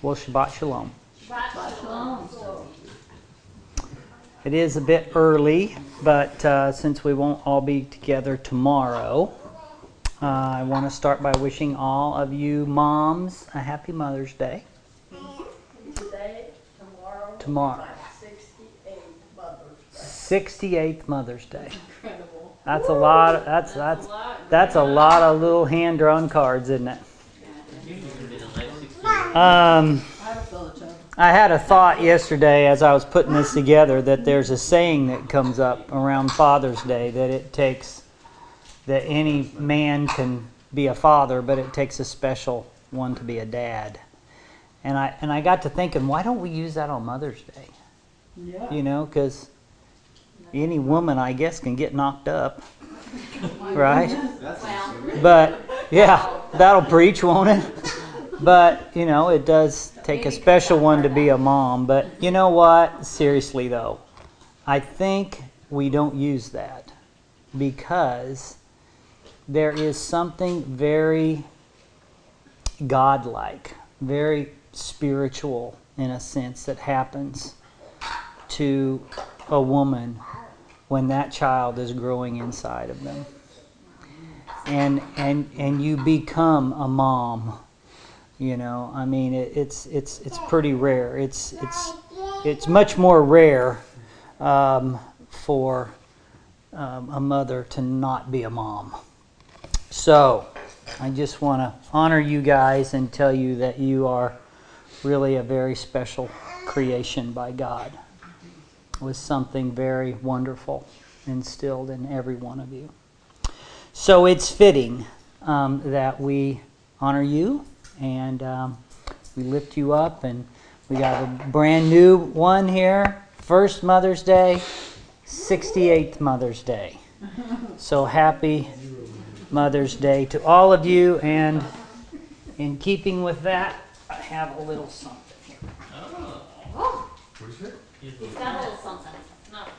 Well, Shabbat Shalom. Shabbat Shalom. It is a bit early, but since we won't all be together tomorrow, I want to start by wishing all of you moms a happy Mother's Day. Today, Tomorrow. 68th Mother's Day. 68th Mother's Day. Incredible. That's a lot. That's a lot of little hand-drawn cards, isn't it? I had a thought yesterday as I was putting this together that there's a saying that comes up around Father's Day that any man can be a father, but it takes a special one to be a dad. And I got to thinking, why don't we use that on Mother's Day? Yeah. You know, because any woman, I guess, can get knocked up, right? But yeah, that'll preach, won't it? But, you know, it does take a special one to be a mom. But you know what? Seriously, though, I think we don't use that because there is something very godlike, very spiritual, in a sense, that happens to a woman when that child is growing inside of them. And you become a mom. You know, I mean, it's pretty rare. It's much more rare for a mother to not be a mom. So, I just want to honor you guys and tell you that you are really a very special creation by God, with something very wonderful instilled in every one of you. So it's fitting that we honor you. And we lift you up, and we got a brand new one here. First Mother's Day, 68th Mother's Day. So happy Mother's Day to all of you. And in keeping with that, I have a little something here. Oh. What's it? He's got a little something. Not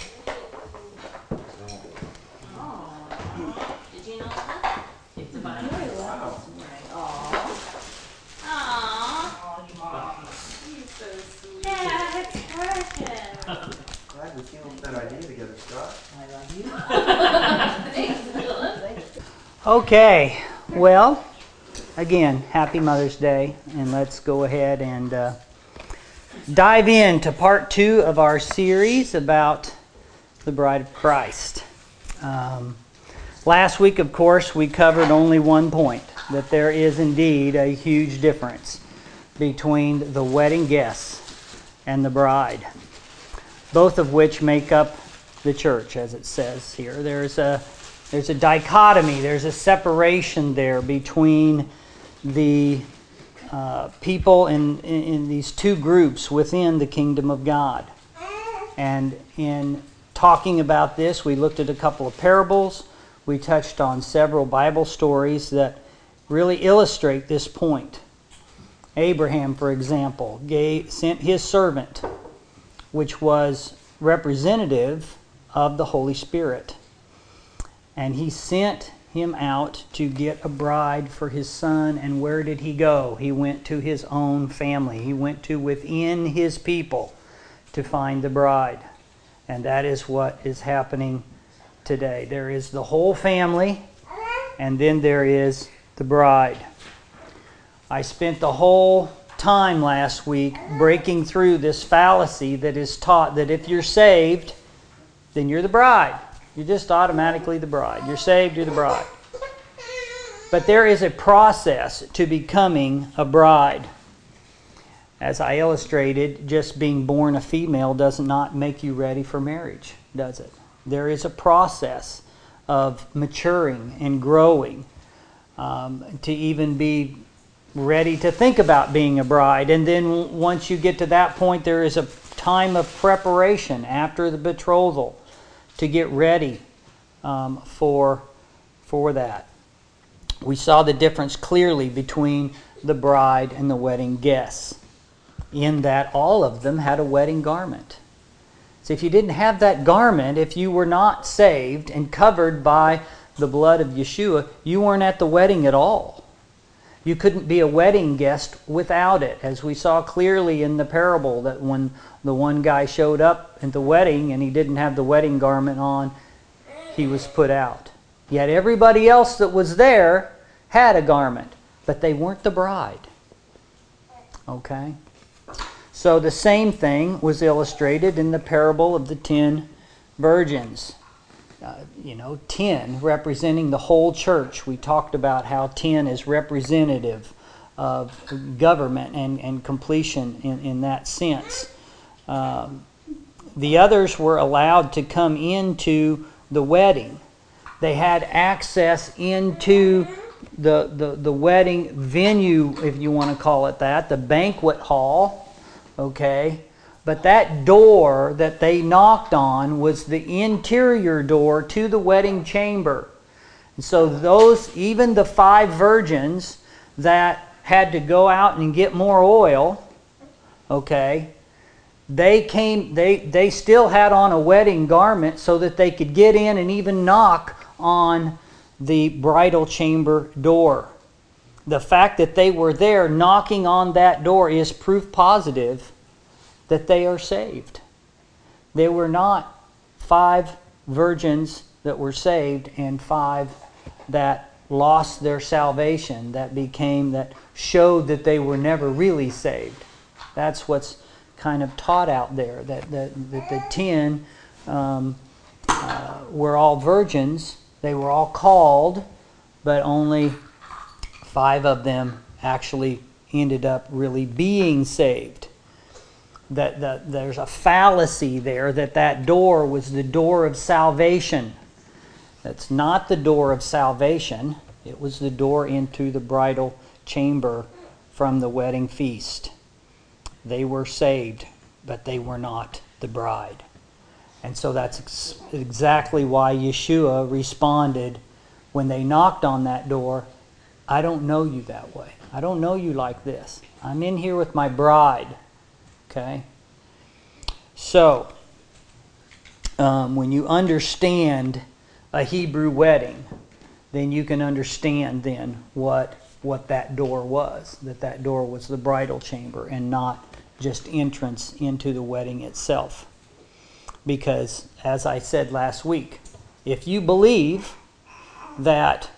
oh. Did you know that? It's a Bible. Wow. So sweet. Yeah, it's precious. Glad we came up with that idea together, Scott. I love you. Thanks, Philip. Okay, well, again, happy Mother's Day, and let's go ahead and dive into part 2 of our series about the Bride of Christ. Last week, of course, we covered only one point, that there is indeed a huge difference between the wedding guests and the bride, both of which make up the church, as it says here. There's a dichotomy, there's a separation there between the people in these two groups within the kingdom of God. And in talking about this, we looked at a couple of parables. We touched on several Bible stories that really illustrate this point. Abraham, for example, sent his servant, which was representative of the Holy Spirit. And he sent him out to get a bride for his son. And where did he go? He went to his own family. He went to within his people to find the bride. And that is what is happening today. There is the whole family, and then there is the bride. I spent the whole time last week breaking through this fallacy that is taught that if you're saved, then you're the bride. You're just automatically the bride. You're saved, you're the bride. But there is a process to becoming a bride. As I illustrated, just being born a female does not make you ready for marriage, does it? There is a process of maturing and growing to even be ready to think about being a bride. And then once you get to that point, there is a time of preparation after the betrothal to get ready for that. We saw the difference clearly between the bride and the wedding guests, in that all of them had a wedding garment. So if you didn't have that garment, if you were not saved and covered by the blood of Yeshua, you weren't at the wedding at all. You couldn't be a wedding guest without it, as we saw clearly in the parable that when the one guy showed up at the wedding and he didn't have the wedding garment on, he was put out. Yet everybody else that was there had a garment, but they weren't the bride. Okay? So the same thing was illustrated in the parable of the 10 virgins. 10 representing the whole church. We talked about how 10 is representative of government and completion in that sense. The others were allowed to come into the wedding. They had access into the wedding venue, if you want to call it that, the banquet hall. Okay? But that door that they knocked on was the interior door to the wedding chamber. And so even the 5 virgins that had to go out and get more oil, okay, they still had on a wedding garment so that they could get in and even knock on the bridal chamber door. The fact that they were there knocking on that door is proof positive that they are saved. There were not 5 virgins that were saved and 5 that lost their salvation, that showed that they were never really saved. That's what's kind of taught out there, that the 10 were all virgins. They were all called, but only 5 of them actually ended up really being saved. That there's a fallacy there that door was the door of salvation. That's not the door of salvation. It was the door into the bridal chamber from the wedding feast. They were saved, but they were not the bride. And so that's exactly why Yeshua responded when they knocked on that door, I don't know you that way. I don't know you like this. I'm in here with my bride. Okay? So, when you understand a Hebrew wedding, then you can understand then what that door was. That door was the bridal chamber and not just entrance into the wedding itself. Because, as I said last week, if you believe that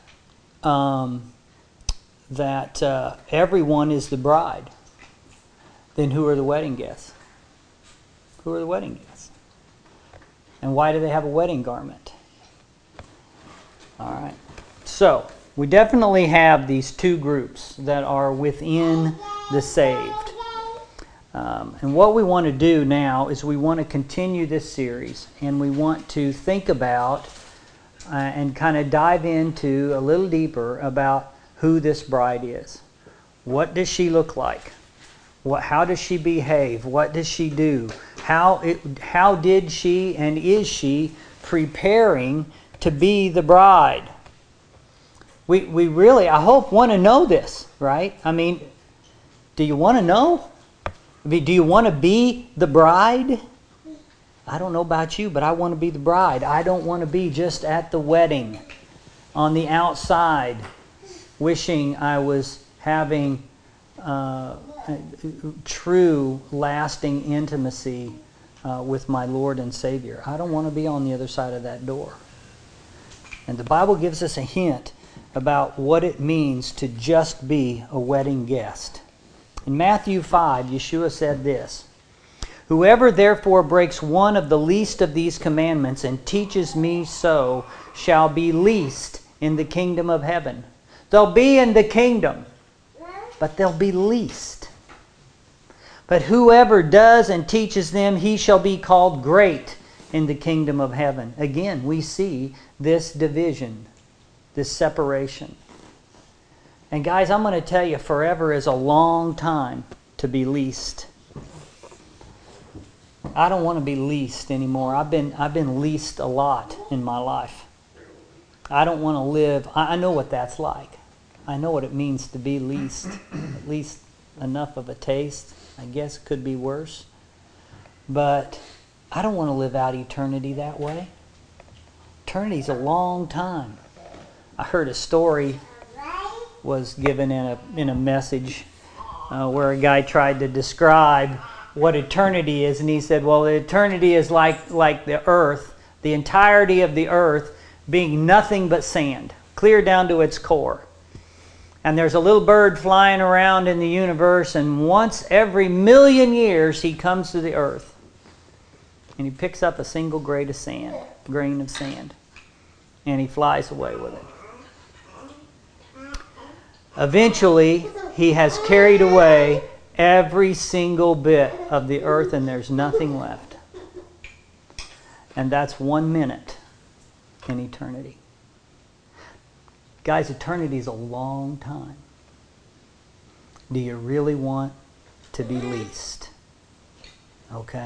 everyone is the bride, then who are the wedding guests? Who are the wedding guests? And why do they have a wedding garment? All right. So, we definitely have these 2 groups that are within the saved. And what we want to do now is we want to continue this series, and we want to think about and kind of dive into a little deeper about who this bride is. What does she look like? How does she behave? What does she do? How did she and is she preparing to be the bride? We really, I hope, want to know this, right? I mean, do you want to know? Do you want to be the bride? I don't know about you, but I want to be the bride. I don't want to be just at the wedding on the outside wishing I was having true, lasting intimacy with my Lord and Savior. I don't want to be on the other side of that door. And the Bible gives us a hint about what it means to just be a wedding guest. In Matthew 5, Yeshua said this, "Whoever therefore breaks one of the least of these commandments and teaches me so shall be least in the kingdom of heaven." They'll be in the kingdom, but they'll be least. "But whoever does and teaches them, he shall be called great in the kingdom of heaven." Again, we see this division, this separation. And guys, I'm going to tell you, forever is a long time to be least. I don't want to be least anymore. I've been least a lot in my life. I don't want to live. I know what that's like. I know what it means to be least. At least enough of a taste. I guess it could be worse. But I don't want to live out eternity that way. Eternity's a long time. I heard a story was given in a message where a guy tried to describe what eternity is, and he said, well, eternity is like the earth, the entirety of the earth being nothing but sand, clear down to its core. And there's a little bird flying around in the universe, and once every 1,000,000 years he comes to the earth, and he picks up a single grain of sand, and he flies away with it. Eventually, he has carried away every single bit of the earth, and there's nothing left. And that's 1 minute in eternity. Guys, eternity is a long time. Do you really want to be least? Okay.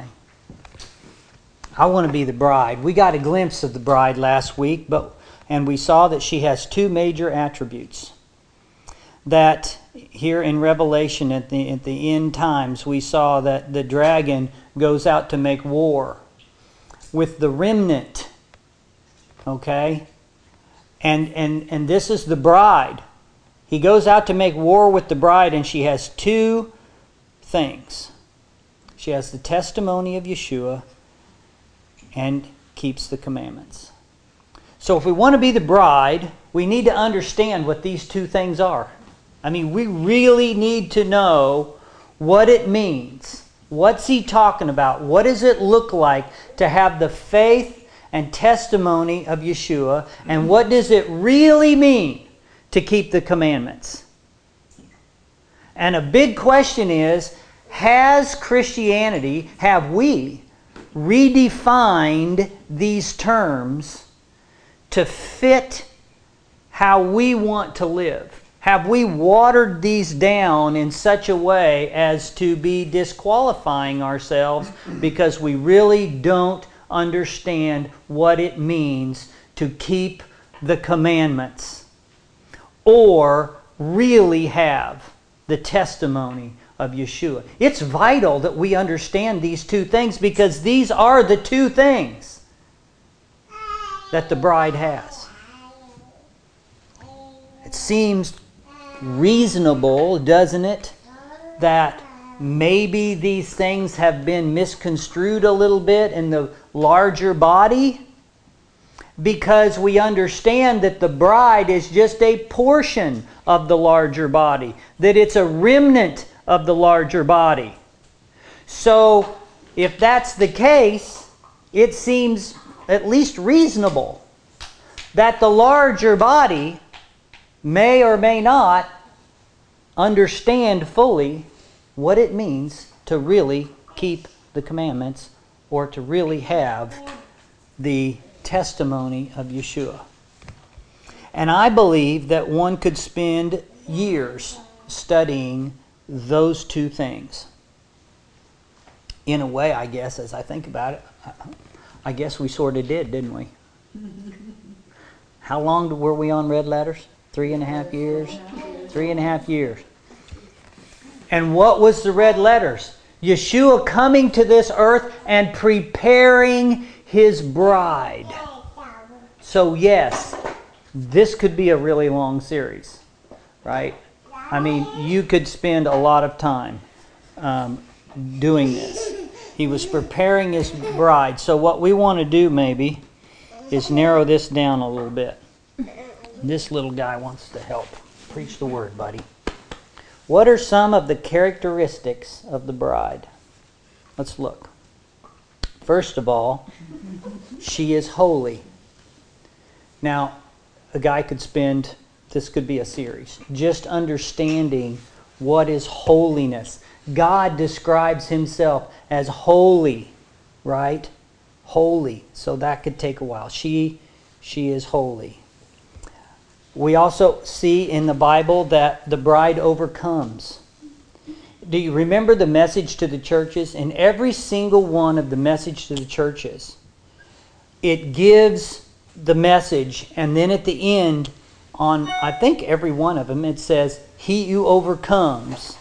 I want to be the bride. We got a glimpse of the bride last week, and we saw that she has two major attributes. That here in Revelation at the end times, we saw that the dragon goes out to make war with the remnant. Okay? And this is the bride. He goes out to make war with the bride, and she has two things. She has the testimony of Yeshua and keeps the commandments. So if we want to be the bride, we need to understand what these two things are. I mean, we really need to know what it means. What's he talking about? What does it look like to have the faith and testimony of Yeshua? And what does it really mean to keep the commandments? And a big question is, has Christianity, have we redefined these terms to fit how we want to live? Have we watered these down in such a way as to be disqualifying ourselves because we really don't understand what it means to keep the commandments, or really have the testimony of Yeshua? It's vital that we understand these two things, because these are the two things that the bride has. It seems reasonable, doesn't it, that maybe these things have been misconstrued a little bit in the larger body, because we understand that the bride is just a portion of the larger body, that it's a remnant of the larger body. So if that's the case, it seems at least reasonable that the larger body may or may not understand fully what it means to really keep the commandments, or to really have the testimony of Yeshua. And I believe that one could spend years studying those two things. In a way, I guess, as I think about it, I guess we sort of did, didn't we? How long were we on red letters? 3.5 years? 3.5 years. And what was the red letters? Yeshua coming to this earth and preparing His bride. So yes, this could be a really long series, right? I mean, you could spend a lot of time doing this. He was preparing His bride. So what we want to do maybe is narrow this down a little bit. This little guy wants to help. Preach the word, buddy. What are some of the characteristics of the bride? Let's look. First of all, she is holy. Now, a guy could spend, this could be a series, just understanding what is holiness. God describes Himself as holy, right? Holy. So that could take a while. She is holy. We also see in the Bible that the bride overcomes. Do you remember the message to the churches? In every single one of the message to the churches, it gives the message, and then at the end, on I think every one of them, it says, "He who overcomes,"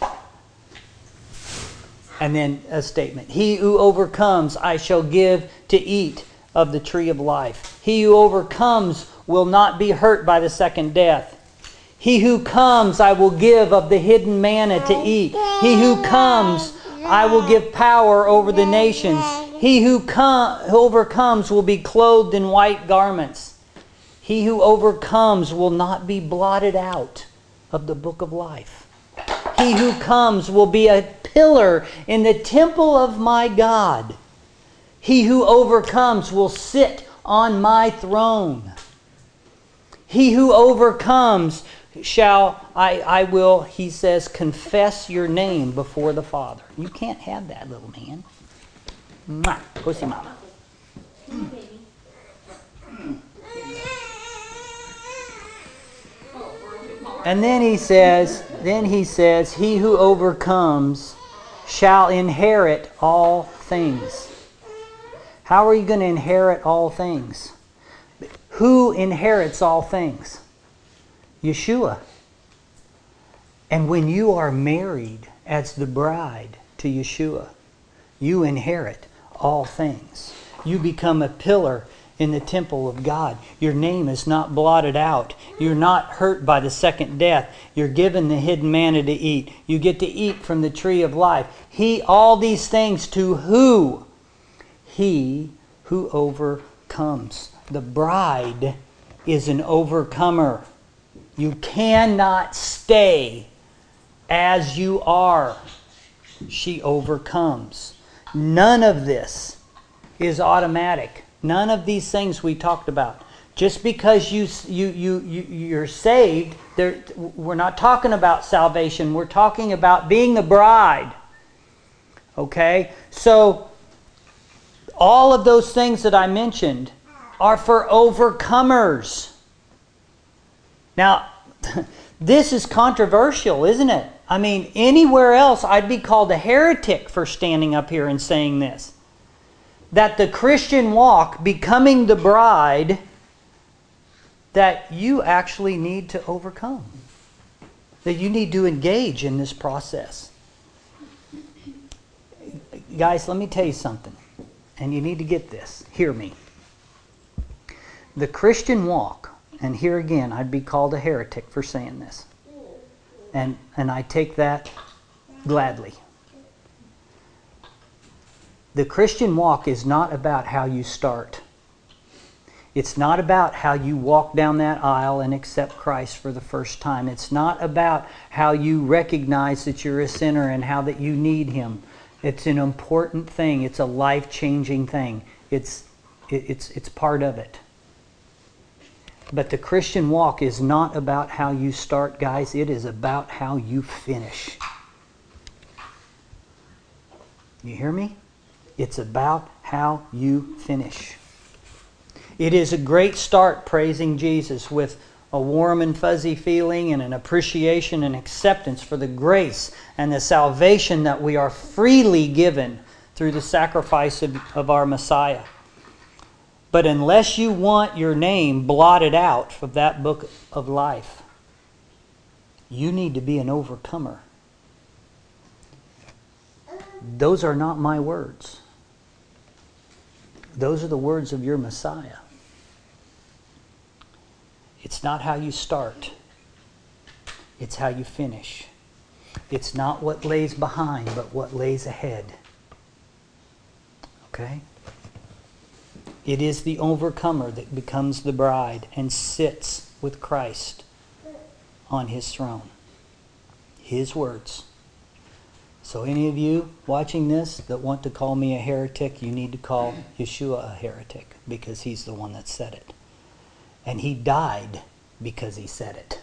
and then a statement, "He who overcomes, I shall give to eat of the tree of life. He who overcomes will not be hurt by the second death. He who comes, I will give of the hidden manna to eat. He who comes, I will give power over the nations. He who overcomes will be clothed in white garments. He who overcomes will not be blotted out of the book of life. He who comes will be a pillar in the temple of my God. He who overcomes will sit on my throne. He who overcomes I will, he says, confess your name before the Father. You can't have that, little man. Mwah. Pussy mama. And then he says, he who overcomes shall inherit all things. How are you going to inherit all things? Who inherits all things? Yeshua. And when you are married as the bride to Yeshua, you inherit all things. You become a pillar in the temple of God. Your name is not blotted out. You're not hurt by the second death. You're given the hidden manna to eat. You get to eat from the tree of life. All these things to who? He who overcomes. The bride is an overcomer. You cannot stay as you are. She overcomes. None of this is automatic. None of these things we talked about. Just because you're saved, we're not talking about salvation. We're talking about being the bride. Okay? So, all of those things that I mentioned are for overcomers. Now, this is controversial, isn't it? I mean, anywhere else I'd be called a heretic for standing up here and saying this. That the Christian walk, becoming the bride, that you actually need to overcome. That you need to engage in this process. Guys, let me tell you something. And you need to get this. Hear me. The Christian walk, and here again, I'd be called a heretic for saying this. And I take that gladly. The Christian walk is not about how you start. It's not about how you walk down that aisle and accept Christ for the first time. It's not about how you recognize that you're a sinner and how that you need Him. It's an important thing. It's a life-changing thing. It's part of it. But the Christian walk is not about how you start, guys. It is about how you finish. You hear me? It's about how you finish. It is a great start praising Jesus with a warm and fuzzy feeling and an appreciation and acceptance for the grace and the salvation that we are freely given through the sacrifice of our Messiah. But unless you want your name blotted out from that book of life, you need to be an overcomer. Those are not my words. Those are the words of your Messiah. It's not how you start. It's how you finish. It's not what lays behind, but what lays ahead. Okay? It is the overcomer that becomes the bride and sits with Christ on His throne. His words. So any of you watching this that want to call me a heretic, you need to call Yeshua a heretic because He's the one that said it. And He died because He said it,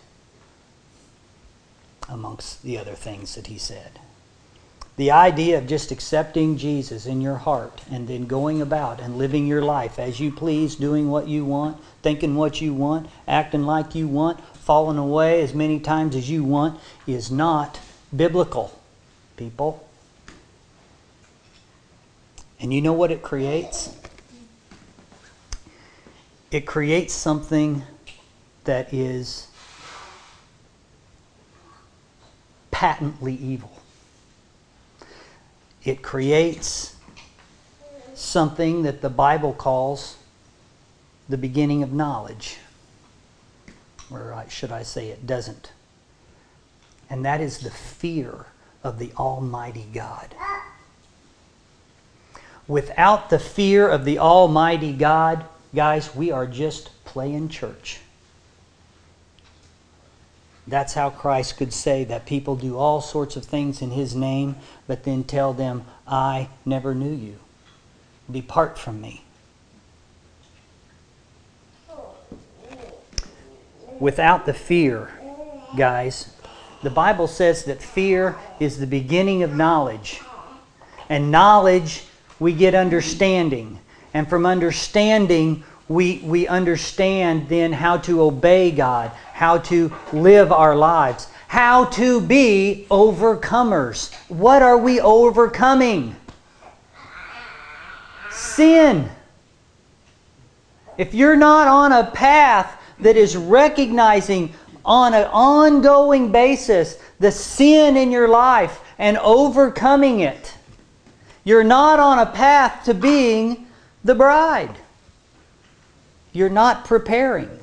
amongst the other things that He said. The idea of just accepting Jesus in your heart and then going about and living your life as you please, doing what you want, thinking what you want, acting like you want, falling away as many times as you want, is not biblical, people. And you know what it creates? It creates something that is patently evil. It creates something that the Bible calls the beginning of knowledge. or should I say it doesn't. And that is the fear of the Almighty God. Without the fear of the Almighty God, guys, we are just playing church. That's how Christ could say that people do all sorts of things in His name, but then tell them, I never knew you. Depart from me. Without the fear, guys, the Bible says that fear is the beginning of knowledge. And knowledge, we get understanding. And from understanding, we understand then how to obey God, how to live our lives, how to be overcomers. What are we overcoming? Sin. If you're not on a path that is recognizing on an ongoing basis the sin in your life and overcoming it, you're not on a path to being the bride. You're not preparing.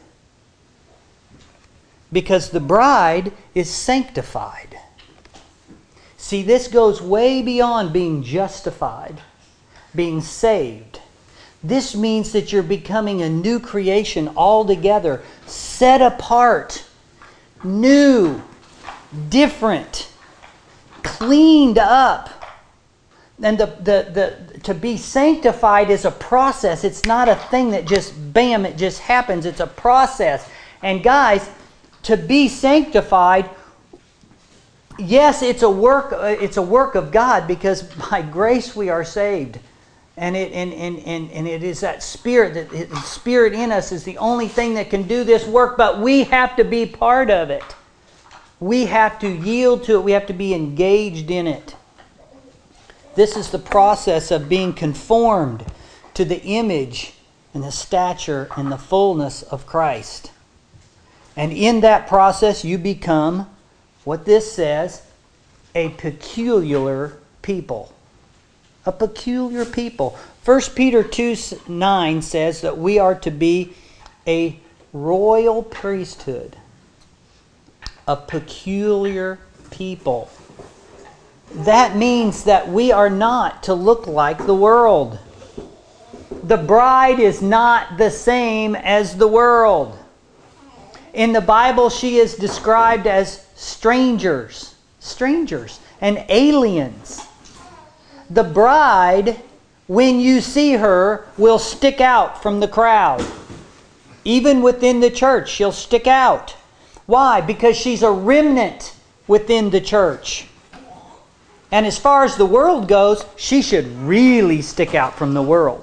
Because the bride is sanctified. See, this goes way beyond being justified, being saved. This means that you're becoming a new creation altogether, set apart, new, different, cleaned up. And to be sanctified is a process. It's not a thing that just, bam, it just happens. It's a process. And guys, to be sanctified, yes, it's a work of God, because by grace we are saved. And it is that Spirit, the Spirit in us is the only thing that can do this work, but we have to be part of it. We have to yield to it. We have to be engaged in it. This is the process of being conformed to the image and the stature and the fullness of Christ. And in that process you become, what this says, a peculiar people. A peculiar people. 1 Peter 2:9 says that we are to be a royal priesthood. A peculiar people. That means that we are not to look like the world. The bride is not the same as the world. In the Bible, she is described as strangers and aliens. The bride, when you see her, will stick out from the crowd. Even within the church, she'll stick out. Why? Because she's a remnant within the church. And as far as the world goes, she should really stick out from the world.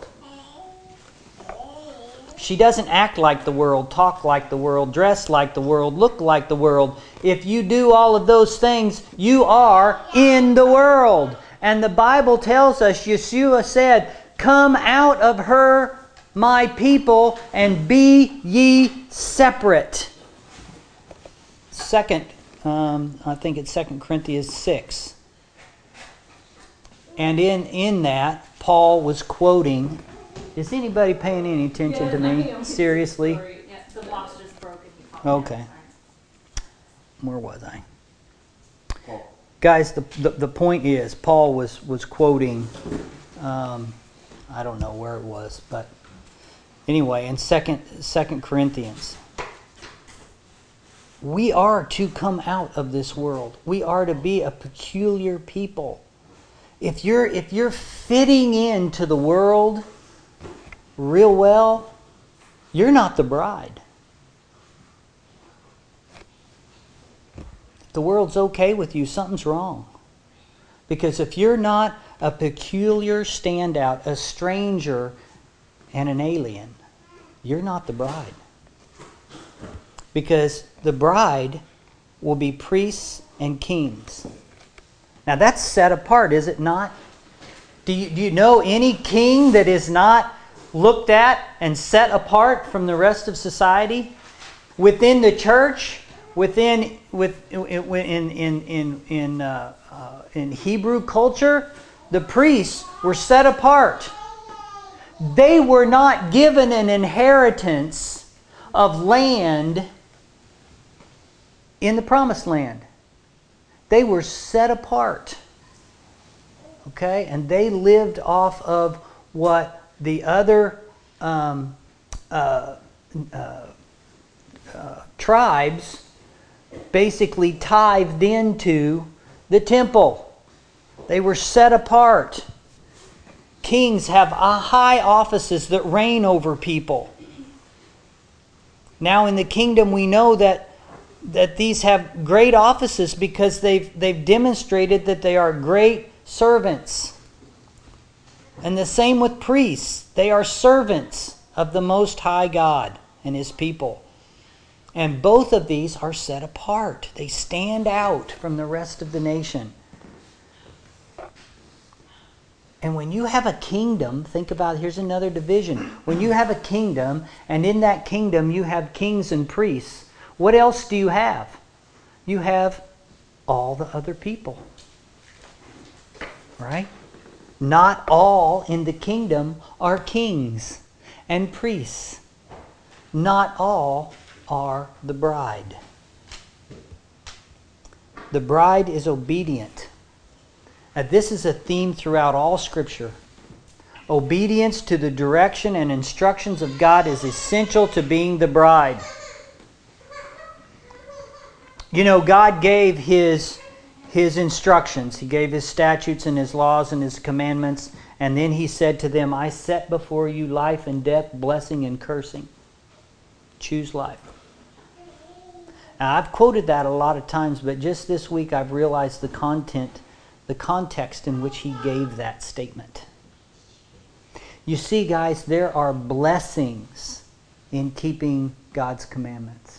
She doesn't act like the world, talk like the world, dress like the world, look like the world. If you do all of those things, you are in the world. And the Bible tells us, Yeshua said, "Come out of her, my people, and be ye separate." I think it's 2 Corinthians 6. And in that, Paul was quoting. Is anybody paying any attention to me? Seriously? Yeah, the box just broke. Okay. Where was I? Guys, the point is, Paul was quoting, I don't know where it was, but anyway, in 2 Corinthians. We are to come out of this world. We are to be a peculiar people. If you're fitting into the world real well, you're not the bride. If the world's okay with you, something's wrong. Because if you're not a peculiar standout, a stranger and an alien, you're not the bride. Because the bride will be priests and kings. Now that's set apart, is it not? Do you know any king that is not looked at and set apart from the rest of society? Within the church, in Hebrew culture, the priests were set apart. They were not given an inheritance of land in the promised land. They were set apart. Okay? And they lived off of what the other tribes basically tithed into the temple. They were set apart. Kings have high offices that reign over people. Now in the kingdom we know that these have great offices because they've demonstrated that they are great servants. And the same with priests. They are servants of the Most High God and His people. And both of these are set apart. They stand out from the rest of the nation. And when you have a kingdom, think about, here's another division. When you have a kingdom, and in that kingdom you have kings and priests, what else do you have? You have all the other people. Right? Not all in the kingdom are kings and priests. Not all are the bride. The bride is obedient. This is a theme throughout all Scripture. Obedience to the direction and instructions of God is essential to being the bride. You know, God gave His instructions. He gave His statutes and His laws and His commandments. And then He said to them, I set before you life and death, blessing and cursing. Choose life. Now, I've quoted that a lot of times, but just this week I've realized the context in which He gave that statement. You see, guys, there are blessings in keeping God's commandments.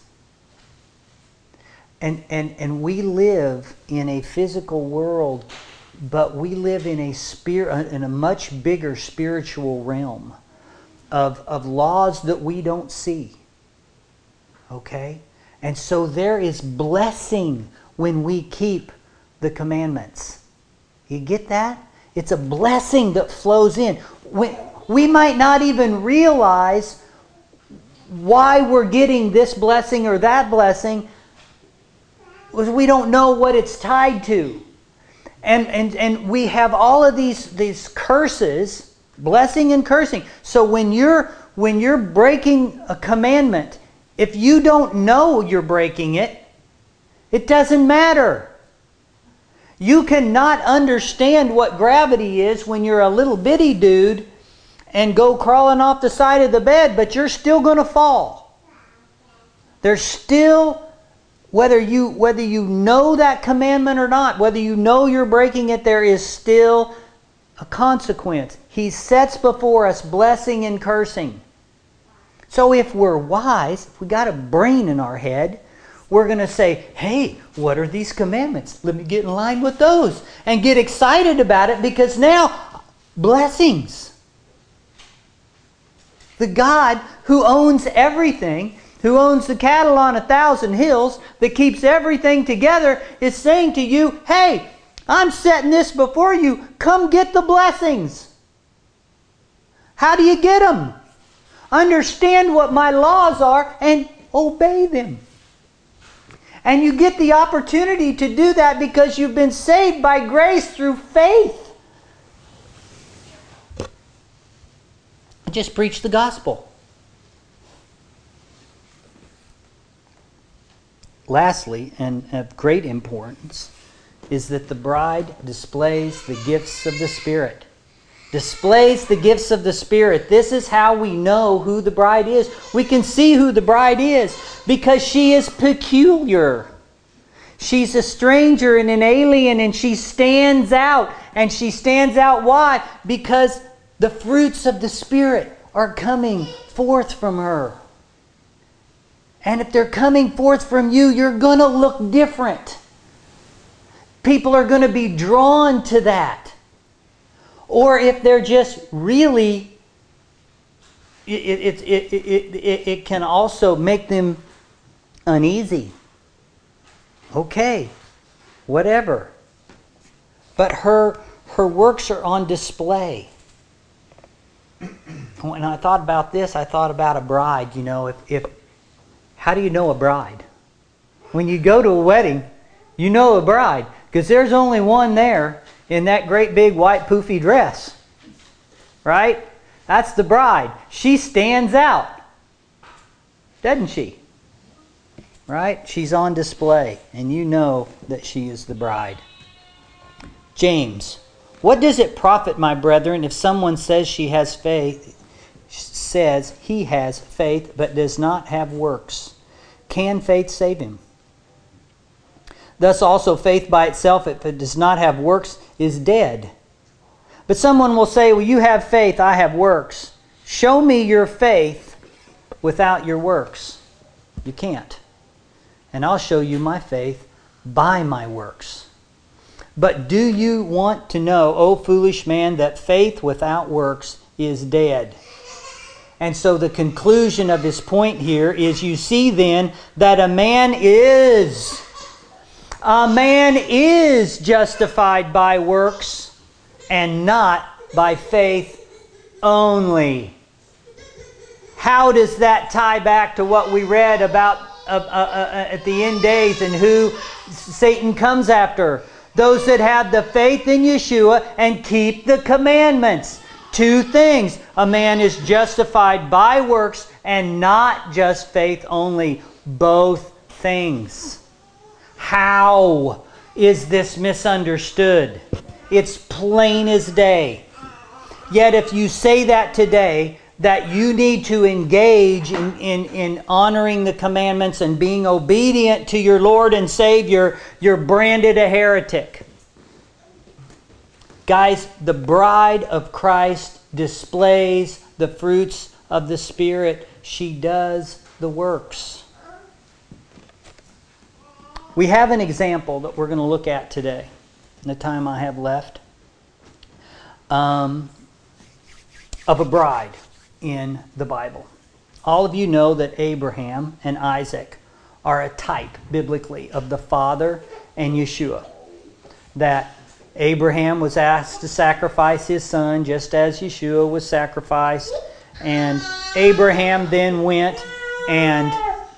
And we live in a physical world, but we live in a much bigger spiritual realm of laws that we don't see. Okay? And so there is blessing when we keep the commandments. You get that? It's a blessing that flows in. We might not even realize why we're getting this blessing or that blessing, because we don't know what it's tied to. And we have all of these curses, blessing and cursing. So when you're breaking a commandment, if you don't know you're breaking it, it doesn't matter. You cannot understand what gravity is when you're a little bitty dude and go crawling off the side of the bed, but you're still going to fall. There's still, whether you know that commandment or not, whether you know you're breaking it, there is still a consequence. He sets before us blessing and cursing. So if we're wise, if we got a brain in our head, we're going to say, hey, what are these commandments? Let me get in line with those. And get excited about it, because now, blessings. The God who owns everything, who owns the cattle on 1,000 hills, that keeps everything together, is saying to you, hey, I'm setting this before you. Come get the blessings. How do you get them? Understand what my laws are and obey them. And you get the opportunity to do that because you've been saved by grace through faith. Just preach the gospel. Lastly, and of great importance, is that the bride displays the gifts of the Spirit. Displays the gifts of the Spirit. This is how we know who the bride is. We can see who the bride is because she is peculiar. She's a stranger and an alien, and she stands out. And she stands out why? Because the fruits of the Spirit are coming forth from her. And if they're coming forth from you, you're going to look different. People are going to be drawn to that. Or if they're just really, it can also make them uneasy. Okay, whatever. But her works are on display. When I thought about this, I thought about a bride. You know, if how do you know a bride? When you go to a wedding, you know a bride, because there's only one there in that great big white poofy dress. Right? That's the bride. She stands out, doesn't she? Right? She's on display, and you know that she is the bride. James, what does it profit, my brethren, if someone says he has faith, but does not have works? Can faith save him? Thus also faith by itself, if it does not have works, is dead. But someone will say, well, you have faith, I have works. Show me your faith without your works. You can't. And I'll show you my faith by my works. But do you want to know, O foolish man, that faith without works is dead? And so the conclusion of his point here is, you see then that a man is justified by works and not by faith only. How does that tie back to what we read about at the end days and who Satan comes after? Those that have the faith in Yeshua and keep the commandments. Two things. A man is justified by works and not just faith only. Both things. How is this misunderstood? It's plain as day. Yet if you say that today, that you need to engage in honoring the commandments and being obedient to your Lord and Savior, you're branded a heretic. Guys, the bride of Christ displays the fruits of the Spirit. She does the works. We have an example that we're going to look at today, in the time I have left, of a bride in the Bible. All of you know that Abraham and Isaac are a type, biblically, of the Father and Yeshua. That Abraham was asked to sacrifice his son just as Yeshua was sacrificed. And Abraham then went and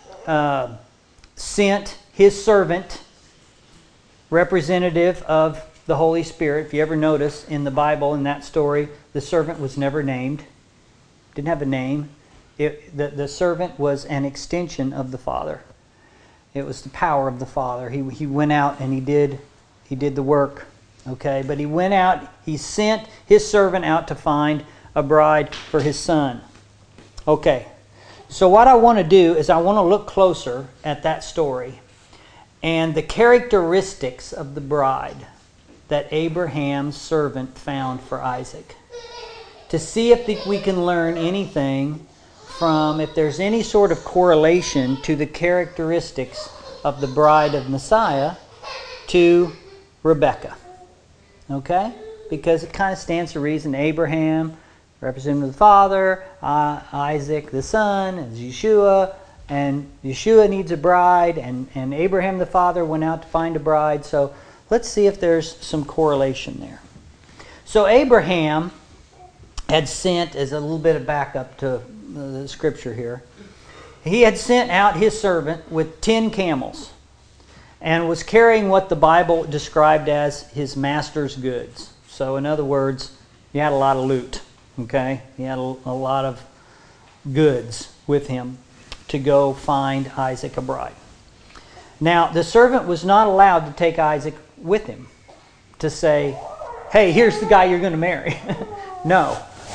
sent his servant, representative of the Holy Spirit. If you ever notice in the Bible, in that story, the servant was never named. Didn't have a name. The servant was an extension of the Father. It was the power of the Father. He went out and he did the work. Okay, but he went out, he sent his servant out to find a bride for his son. Okay, so what I want to do is I want to look closer at that story and the characteristics of the bride that Abraham's servant found for Isaac, to see if we can learn anything from, if there's any sort of correlation to the characteristics of the bride of Messiah to Rebekah. Okay? Because it kind of stands to reason. Abraham, representative of the Father, Isaac the Son, is Yeshua, and Yeshua needs a bride, and Abraham the father went out to find a bride. So let's see if there's some correlation there. So Abraham had sent, as a little bit of backup to the scripture here, he had sent out his servant with 10 camels and was carrying what the Bible described as his master's goods. So in other words, he had a lot of loot. Okay? He had a lot of goods with him to go find Isaac a bride. Now, the servant was not allowed to take Isaac with him to say, hey, here's the guy you're going to marry. No,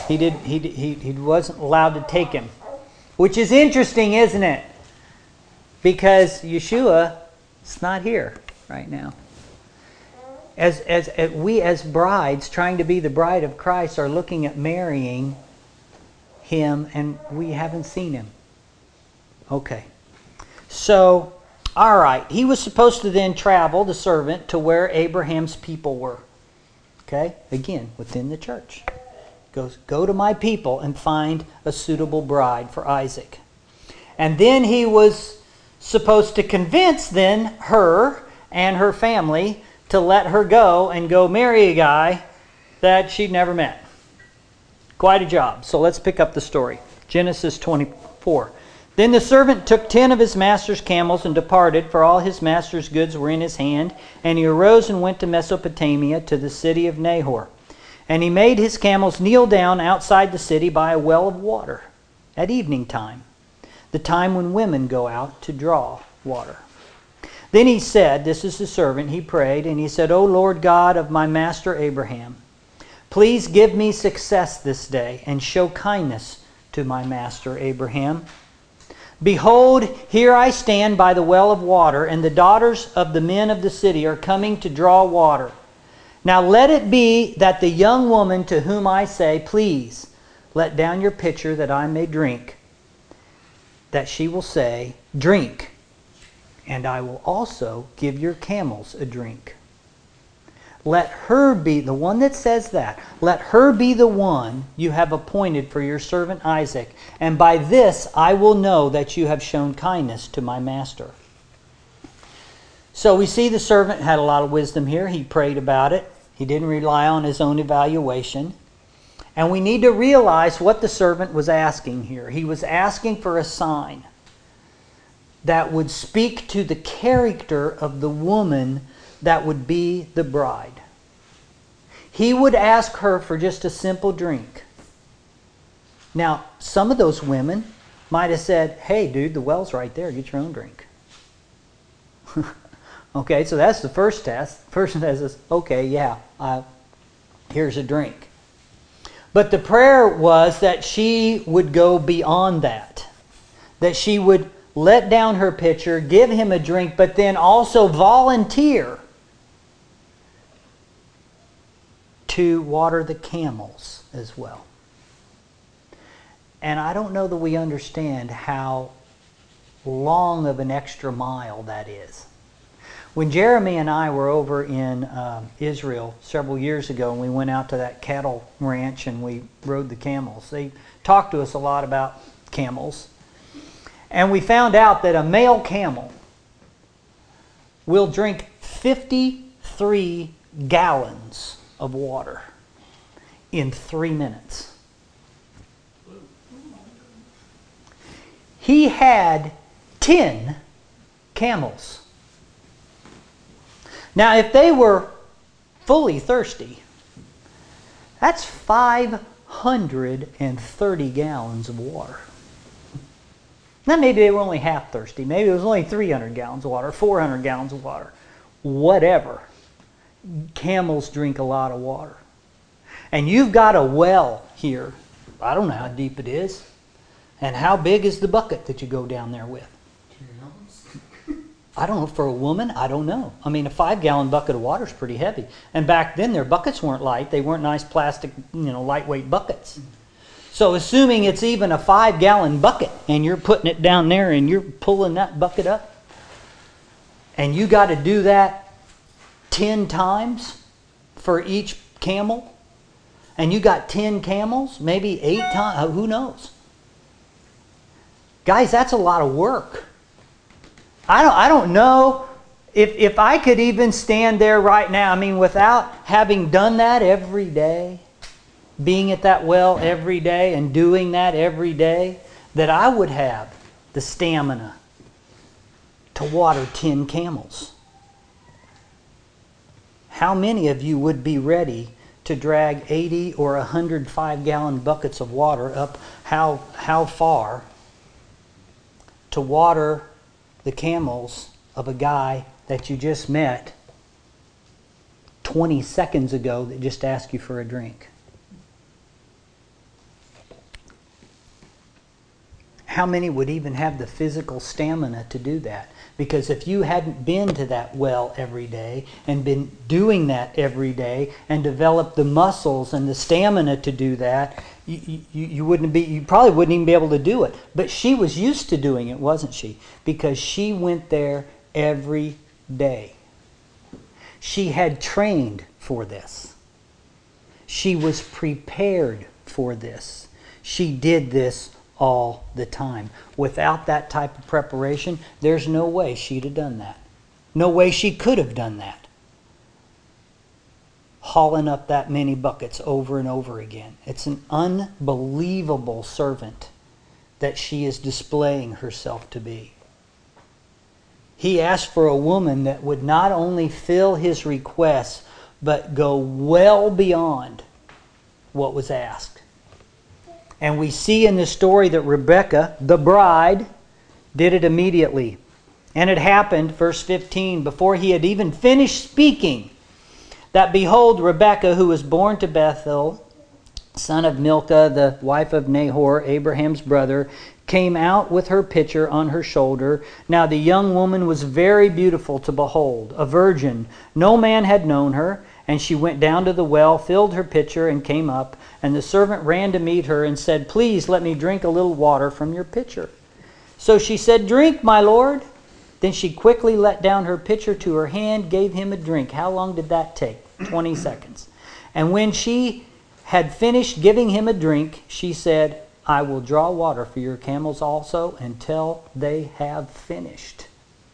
he wasn't allowed to take him. Which is interesting, isn't it? Because Yeshua is not here right now. As we as brides, trying to be the bride of Christ, are looking at marrying him, and we haven't seen him. Okay. So, all right. He was supposed to then travel, the servant, to where Abraham's people were. Okay? Again, within the church. Goes, go to my people and find a suitable bride for Isaac. And then he was supposed to convince then her and her family to let her go and go marry a guy that she'd never met. Quite a job. So let's pick up the story. Genesis 24. Then the servant took 10 of his master's camels and departed, for all his master's goods were in his hand. And he arose and went to Mesopotamia, to the city of Nahor. And he made his camels kneel down outside the city by a well of water at evening time, the time when women go out to draw water. Then he said, this is the servant, he prayed, and he said, O Lord God of my master Abraham, please give me success this day and show kindness to my master Abraham. Behold, here I stand by the well of water, and the daughters of the men of the city are coming to draw water. Now let it be that the young woman to whom I say, please, let down your pitcher that I may drink, that she will say, drink, and I will also give your camels a drink. Let her be, the one that says that, let her be the one you have appointed for your servant Isaac, and by this I will know that you have shown kindness to my master. So we see the servant had a lot of wisdom here. He prayed about it. He didn't rely on his own evaluation. And we need to realize what the servant was asking here. He was asking for a sign that would speak to the character of the woman that would be the bride. He would ask her for just a simple drink. Now, some of those women might have said, hey dude, the well's right there, get your own drink. Okay, so that's the first test. The person says, okay, yeah, here's a drink. But the prayer was that she would go beyond that. That she would let down her pitcher, give him a drink, but then also volunteer to water the camels as well. And I don't know that we understand how long of an extra mile that is. When Jeremy and I were over in Israel several years ago, and we went out to that cattle ranch and we rode the camels, they talked to us a lot about camels. And we found out that a male camel will drink 53 gallons of water in 3 minutes. He had 10 camels. Now, if they were fully thirsty, that's 530 gallons of water. Now, maybe they were only half thirsty. Maybe it was only 300 gallons of water, 400 gallons of water. Whatever. Camels drink a lot of water. And you've got a well here. I don't know how deep it is. And how big is the bucket that you go down there with? I don't know. For a woman, I don't know. I mean, a 5-gallon bucket of water is pretty heavy. And back then, their buckets weren't light. They weren't nice plastic, lightweight buckets. So assuming it's even a 5-gallon bucket, and you're putting it down there, and you're pulling that bucket up, and you got to do that 10 times for each camel, and you got 10 camels, maybe 8 times, who knows? Guys, that's a lot of work. I don't know if I could even stand there right now, I mean, without having done that every day, being at that well every day and doing that every day, that I would have the stamina to water 10 camels. How many of you would be ready to drag 80 or 105-gallon buckets of water up how far to water the camels of a guy that you just met 20 seconds ago that just asked you for a drink? How many would even have the physical stamina to do that? Because if you hadn't been to that well every day and been doing that every day and developed the muscles and the stamina to do that, you probably wouldn't even be able to do it. But she was used to doing it, wasn't she? Because she went there every day. She had trained for this. She was prepared for this. She did this all the time. Without that type of preparation, there's no way she'd have done that. No way she could have done that. Hauling up that many buckets over and over again. It's an unbelievable servant that she is displaying herself to be. He asked for a woman that would not only fill his requests, but go well beyond what was asked. And we see in the story that Rebekah, the bride, did it immediately. And it happened, verse 15, before he had even finished speaking, that behold, Rebekah, who was born to Bethuel, son of Milcah, the wife of Nahor, Abraham's brother, came out with her pitcher on her shoulder. Now the young woman was very beautiful to behold, a virgin. No man had known her. And she went down to the well, filled her pitcher, and came up. And the servant ran to meet her and said, Please let me drink a little water from your pitcher. So she said, Drink, my lord. Then she quickly let down her pitcher to her hand, gave him a drink. How long did that take? 20 seconds. And when she had finished giving him a drink, she said, I will draw water for your camels also until they have finished.